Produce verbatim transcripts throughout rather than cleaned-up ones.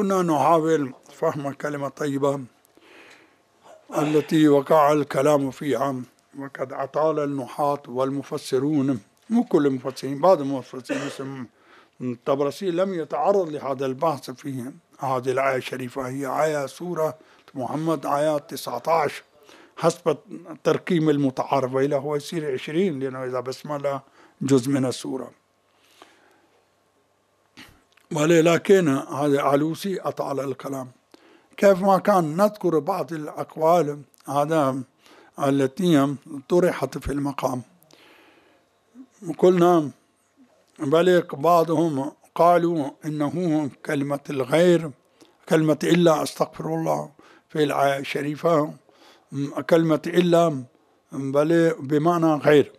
كنا نحاول فهم كلمة طيبة التي وقع الكلام فيها، وقد أطال النحاة والمفسرون، مو كل المفسرين، بعض المفسرين مثل الطبرسي لم يتعرض لهذا البحث فيه. هذه الآية الشريفة هي آية سورة محمد آيات تسعة عشر حسب ترقيم المتعارف، وإلا هو يصير عشرين لأنه إذا بسملة جزء من السورة. ولكن هذا علوسي أطال الكلام. كيف ما كان نذكر بعض الأقوال هذا التي طرحت في المقام. قلنا بل بعضهم قالوا إنه كلمة الغير كلمة إلا، أستغفر الله، في الآية الشريفة كلمة إلا بل بمعنى غير،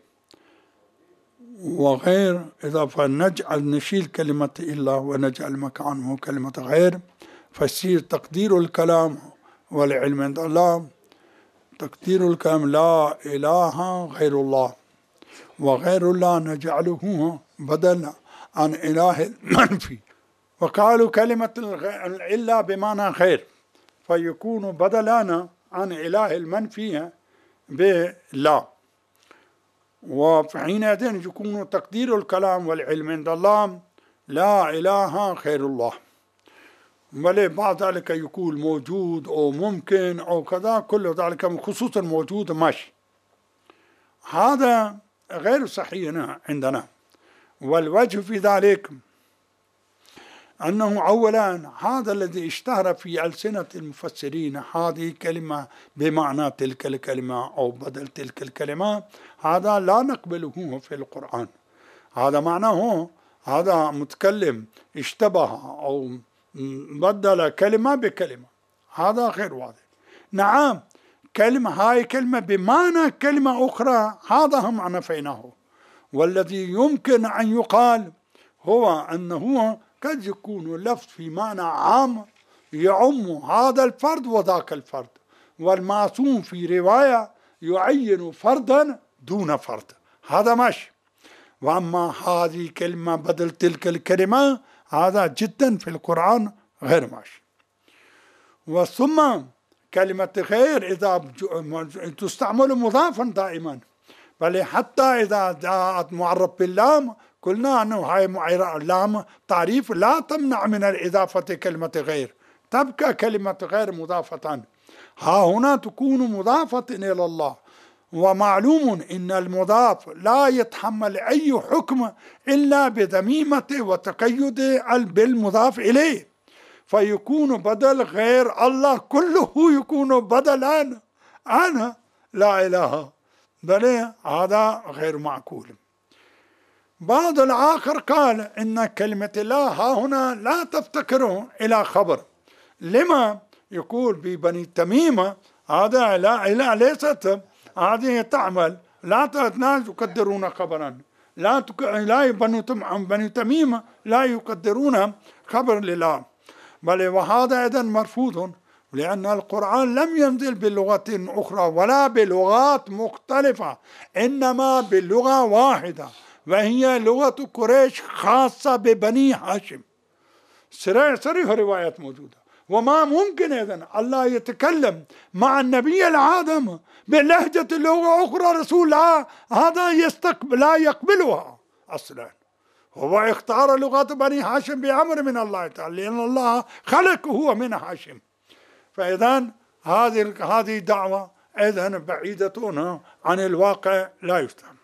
وغير إذا فنجعل نشيل كلمة إلا ونجعل مكانه كلمة غير، فيصير تقدير الكلام والعلم عند الله. تقدير الكلام لا إله غير الله، وغير الله نجعله بدل عن إله المنفي. وقالوا كلمة إلا بمعنى غير، فيكون بدلانا عن إله المنفي بلا، وحينئذ يكون تقدير الكلام والعلم عند الله لا إله غير الله. بل بعد ذلك يكون موجود أو ممكن أو كذا، كل ذلك من خصوص الموجود ماشي. هذا غير صحيح عندنا. والوجه في ذلك أنه أولا هذا الذي اشتهر في ألسنة المفسرين، هذه كلمة بمعنى تلك الكلمة أو بدل تلك الكلمة، هذا لا نقبله في القرآن. هذا معناه هذا متكلم اشتبه أو بدل كلمة بكلمة، هذا غير واضح. نعم كلمة هاي كلمة بمعنى كلمة أخرى، هذا هم نفيناه. والذي يمكن أن يقال هو أنه قد يكون اللفظ في معنى عام يعم هذا الفرد وذاك الفرد، والمعصوم في رواية يعين فردا دون فرد، هذا ماشي. وأما هذه كلمة بدل تلك الكلمة، هذا جدا في القرآن غير ماشي. وثم كلمة غير إذا تستعمل مضافا دائما، بل حتى إذا جاءت معرف باللام قلنا أنه هاي اللام تعريف لا تمنع من الإضافة كلمة غير، تبقى كلمة غير مضافة. ها هنا تكون مضافة إلى الله، ومعلوم إن المضاف لا يتحمل أي حكم إلا بذميمته وتقيد بالمضاف إليه، فيكون بدل غير الله كله يكون بدلا عن لا إله، بل هذا غير معقول. بعض الآخر قال إن كلمة الله ها هنا لا تفتكره إلى خبر. لما يقول ببني تميمة هذا لا إله ليست هذه تعمل، لا يقدرون خبرا، لا تك... لا بني تميمة لا يقدرون خبر لله، بل وهذا أيضا مرفوض، لأن القرآن لم ينزل بلغة أخرى ولا بلغات مختلفة، إنما بلغة واحدة وهي لغة قريش خاصة ببني هاشم. صريح روايات موجودة. وما ممكن إذن الله يتكلم مع النبي العادم بلهجة لغة أخرى رسول الله، هذا يستقبل لا يقبلها أصلا. هو اختار لغة بني هاشم بأمر من الله تعالى، لأن الله خلقه هو من هاشم. فإذن هذه هذه دعوة إذن بعيدة عن الواقع، لا يفتهم.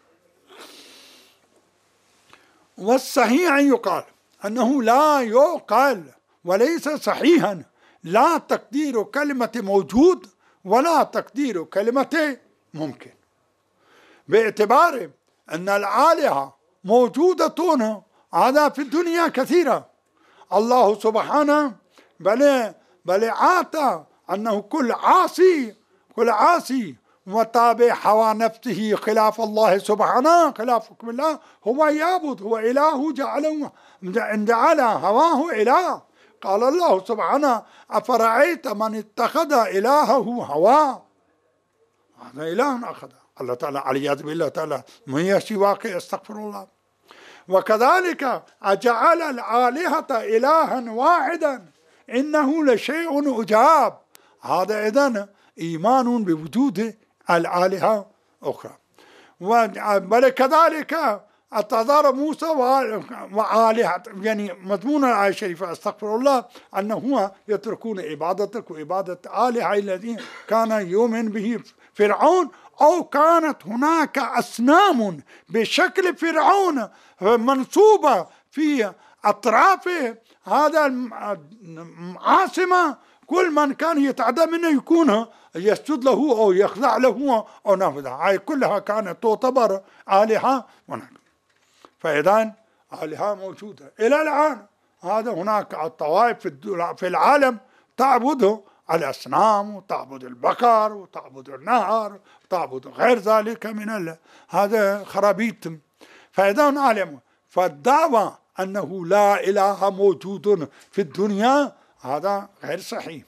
والصحيح أن يقال أنه لا يقال وليس صحيحا لا تقدير كلمة موجود ولا تقدير كلمة ممكن، باعتبار أن الآلهة موجودة هذا في الدنيا كثيرة. الله سبحانه بل بل عاطى أنه كل عاصي كل عاصي وتابع هوى نفسه خلاف الله سبحانه، خلاف حكم الله، هو يعبد، هو إله جعله جعل هواه إله. قال الله سبحانه أفرأيت من اتخذ إلهه هواه، هذا إله أخذ الله تعالى علياذ بالله تعالى من يشي واقع، استغفر الله. وكذلك أجعل الآلهة إلها واحدا إنه لشيء عجاب. هذا إذن إيمان بوجود الآلهة أخرى. وكذلك اعتذر موسى وآلهة، يعني مضمون الآية الشريفة استغفر الله أنه يتركون عبادتك وعبادة آلهة الذين كان يؤمن به فرعون، أو كانت هناك أصنام بشكل فرعون منصوبة في أطراف هذا العاصمة، كل من كان يتعدى منه يكون يسجد له أو يخضع له أو نافذة، هاي كلها كانت تعتبر آلهة. فإذا آلهة موجودة إلى الآن. هذا هناك الطوائف في العالم تعبد الأصنام وتعبد البقر وتعبد النهر وتعبد غير ذلك من هذا خرابيط. فإذا نعلم فالدعوة أنه لا إله موجود في الدنيا هذا غير صحيح.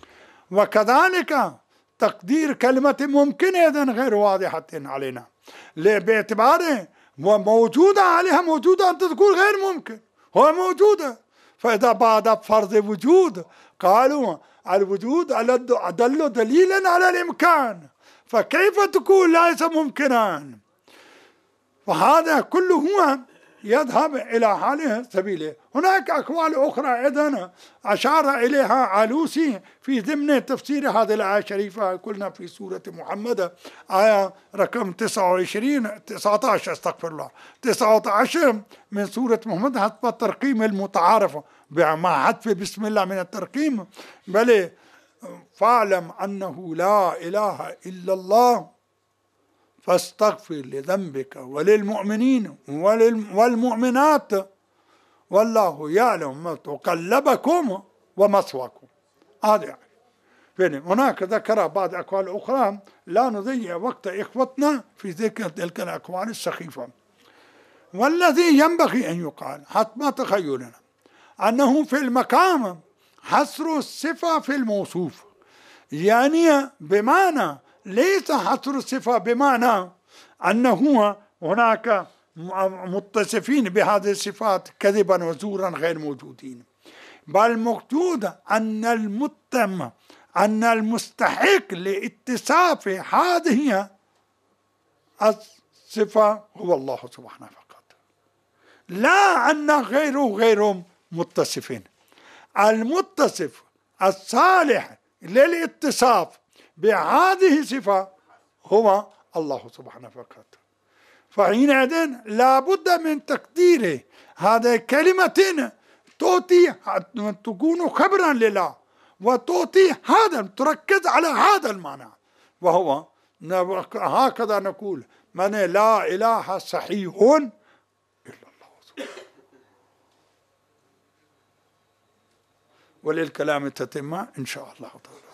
وكذلك تقدير كلمة ممكنة إذن غير واضحة علينا، باعتباره وموجودة آلهة موجودة أنت تقول غير ممكن، هو موجودة. فإذا بعد فرض وجود قالوا الوجود أدل دليلا على الإمكان، فكيف تقول ليس ممكنا؟ فهذا كله هو يذهب إلى هذه السبيل. هناك أقوال أخرى أيضا أشار إليها علوسي في ضمن تفسير هذه الآية الشريفة. قلنا في سورة محمد آية رقم تسعة وعشرين تسعة عشر استغفر الله تسعة عشر من سورة محمد حسب الترقيم المتعارف مع حذف بسم الله من الترقيم، بل فاعلم أنه لا إله إلا الله فاستغفر لذنبك وللمؤمنين والمؤمنات والله يعلم متقلبكم ومثواكم. هذا يعني هناك ذكر بعض أقوال أخرى لا نضيع وقت إخوتنا في ذكر تلك الأقوال السخيفة. والذي ينبغي أن يقال حتى تخيلنا أنه في المقام حصر الصفة في الموصوف، يعني بمعنى ليس حصر الصفة بمعنى أنه هناك متصفين بهذه الصفات كذبا وزورا غير موجودين، بل مقصود أن المتم أن المستحق لاتصاف هذه الصفة هو الله سبحانه فقط، لا أن غيره غير متصفين. المتصف الصالح للاتصاف بهذه الصفة هو الله سبحانه فقط. فحينئذ لا بد من تقدير هذه كلمة تعطي تكون خبرا لله وتعطي هذا تركز على هذا المعنى، وهو هكذا نقول من لا إله صحيح إلا الله سبحانه. وللكلام تتم إن شاء الله تعالى.